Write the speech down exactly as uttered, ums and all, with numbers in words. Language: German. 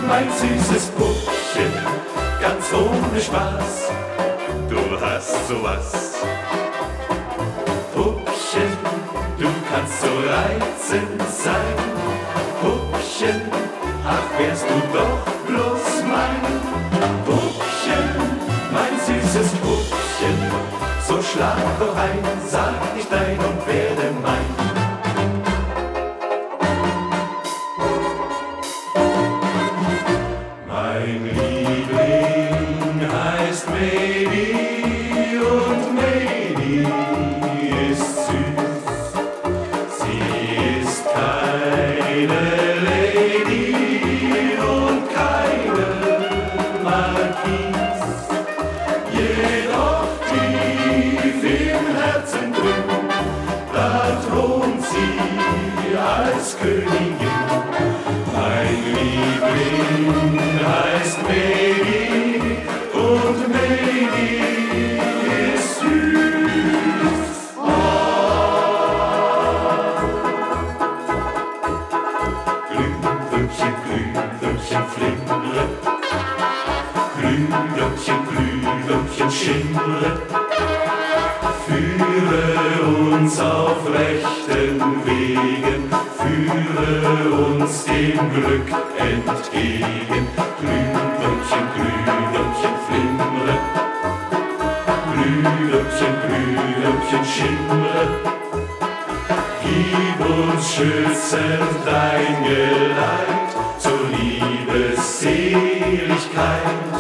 mein süßes Puppchen, ganz ohne Spaß. Du hast sowas. Puppchen, du kannst so reizend sein. Puppchen, ach wärst du doch bloß mein. Puppchen, mein süßes Puppchen, so schlag doch ein, sag ich dein und werde mein. Mein Liebling heißt Mady und Mady ist süß. Sie ist keine Lady und keine Marquise, jedoch tief im Herzen drin, da thront sie als Königin. Mein Liebling heißt Mady und Mady ist süß. Oh. Glühwürmchen, Glühwürmchen, flimre, Glühwürmchen, Glühwürmchen, schimmre, führe uns auf rechten Wegen, führe uns dem Glück entgegen. Glühwürmchen, Glühwürmchen, flimre, Glühwürmchen, Glühwürmchen, schimmre, gib uns schützend dein Geleit zur Liebesseligkeit.